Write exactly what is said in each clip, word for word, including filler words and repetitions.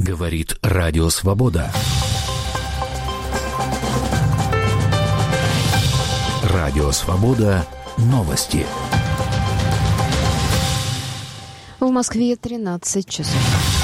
Говорит Радио Свобода. Радио Свобода. Новости. В Москве тринадцать часов.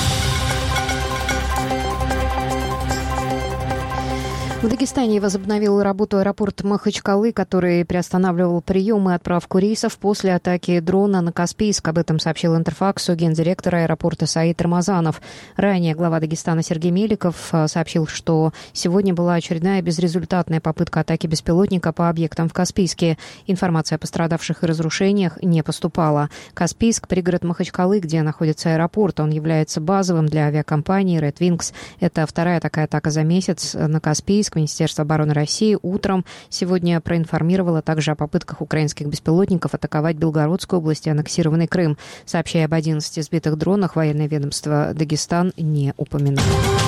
В Дагестане возобновил работу аэропорт Махачкалы, который приостанавливал прием и отправку рейсов после атаки дрона на Каспийск. Об этом сообщил Интерфаксу гендиректор аэропорта Саид Рамазанов. Ранее глава Дагестана Сергей Меликов сообщил, что сегодня была очередная безрезультатная попытка атаки беспилотника по объектам в Каспийске. Информация о пострадавших и разрушениях не поступала. Каспийск – пригород Махачкалы, где находится аэропорт. Он является базовым для авиакомпании Red Wings. Это вторая такая атака за месяц на Каспийск. Министерство обороны России утром сегодня проинформировало также о попытках украинских беспилотников атаковать Белгородскую область и аннексированный Крым. Сообщая об одиннадцати сбитых дронах, военное ведомство Дагестан не упоминало.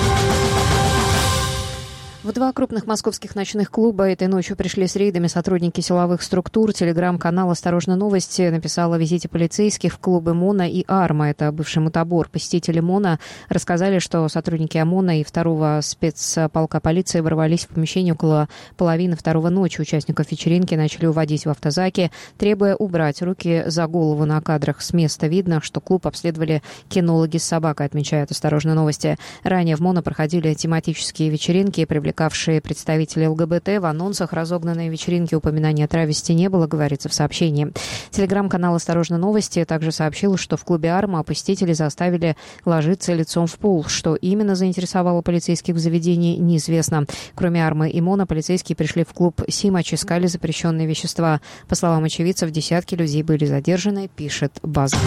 В два крупных московских ночных клуба этой ночью пришли с рейдами сотрудники силовых структур. Телеграм-канал «Осторожно, новости» написал о визите полицейских в клубы МОНа и АРМА. Это бывший мутабор. Посетители МОНа рассказали, что сотрудники ОМОНа и второго спецполка полиции ворвались в помещение около половины второго ночи. Участников вечеринки начали уводить в автозаки, требуя убрать руки за голову. На кадрах с места видно, что клуб обследовали кинологи с собакой, отмечают «Осторожно, новости». Ранее в МОНа проходили тематические вечеринки, привлекавшие представители ЛГБТ. В анонсах разогнанной вечеринки упоминания о травести не было, говорится в сообщении. Телеграм-канал «Осторожно, новости» также сообщил, что в клубе «Арма» посетители заставили ложиться лицом в пол. Что именно заинтересовало полицейских в заведении, неизвестно. Кроме «Армы» и МОНа, полицейские пришли в клуб «Симач», искали запрещенные вещества. По словам очевидцев, десятки людей были задержаны, пишет «База».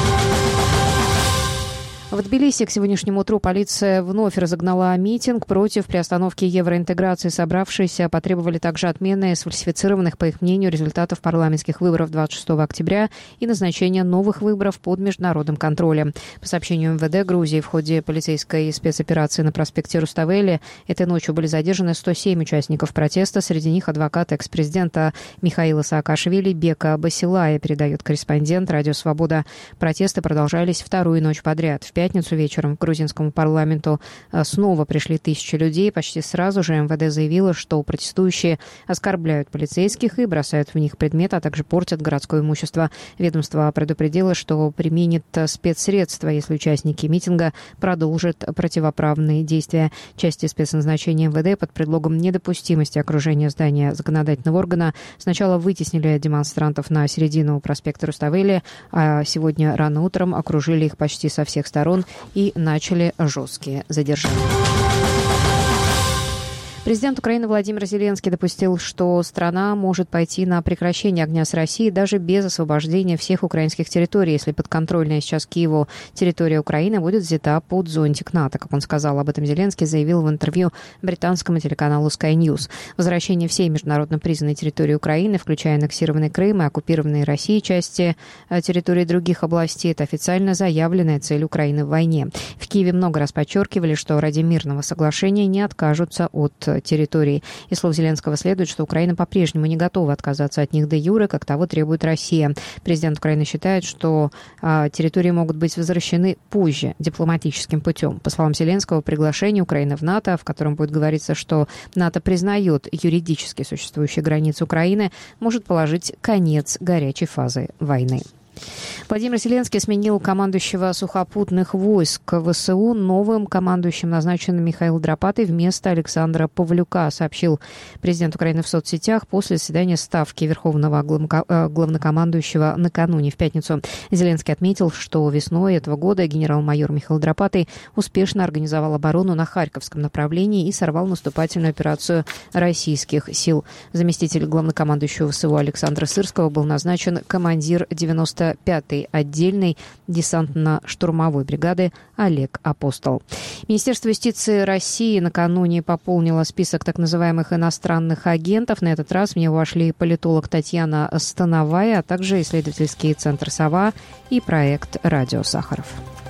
В Тбилиси к сегодняшнему утру полиция вновь разогнала митинг против приостановки евроинтеграции. Собравшиеся потребовали также отмены сфальсифицированных, по их мнению, результатов парламентских выборов двадцать шестого октября и назначения новых выборов под международным контролем. По сообщению МВД Грузии, в ходе полицейской спецоперации на проспекте Руставели этой ночью были задержаны сто семь участников протеста. Среди них адвокат экс-президента Михаила Саакашвили Бека Басилая, передает корреспондент Радио Свобода. Протесты продолжались вторую ночь подряд. В пятницу вечером к грузинскому парламенту снова пришли тысячи людей. Почти сразу же МВД заявило, что протестующие оскорбляют полицейских и бросают в них предметы, а также портят городское имущество. Ведомство предупредило, что применит спецсредства, если участники митинга продолжат противоправные действия. Части спецназначения МВД под предлогом недопустимости окружения здания законодательного органа сначала вытеснили демонстрантов на середину проспекта Руставели, а сегодня рано утром окружили их почти со всех сторон и начали жесткие задержания. Президент Украины Владимир Зеленский допустил, что страна может пойти на прекращение огня с Россией даже без освобождения всех украинских территорий, если подконтрольная сейчас Киеву территория Украины будет взята под зонтик НАТО. Как он сказал, об этом Зеленский заявил в интервью британскому телеканалу Sky News. Возвращение всей международно признанной территории Украины, включая аннексированный Крым и оккупированные Россией части территории других областей, это официально заявленная цель Украины в войне. В Киеве много раз подчеркивали, что ради мирного соглашения не откажутся от территорий. Из слов Зеленского следует, что Украина по-прежнему не готова отказаться от них де юре, как того требует Россия. Президент Украины считает, что а, территории могут быть возвращены позже, дипломатическим путем. По словам Зеленского, приглашение Украины в НАТО, в котором будет говориться, что НАТО признает юридически существующие границы Украины, может положить конец горячей фазы войны. Владимир Зеленский сменил командующего сухопутных войск ВСУ. Новым командующим назначен Михаил Драпатый вместо Александра Павлюка, сообщил президент Украины в соцсетях после заседания Ставки Верховного главнокомандующего накануне в пятницу. Зеленский отметил, что весной этого года генерал-майор Михаил Драпатый успешно организовал оборону на Харьковском направлении и сорвал наступательную операцию российских сил. Заместитель главнокомандующего ВСУ Александра Сырского был назначен командир девяносто пятой отдельной десантно-штурмовой бригады Олег Апостол. Министерство юстиции России накануне пополнило список так называемых иностранных агентов. На этот раз в него вошли политолог Татьяна Становая, а также исследовательский центр «Сова» и проект «Радио Сахаров».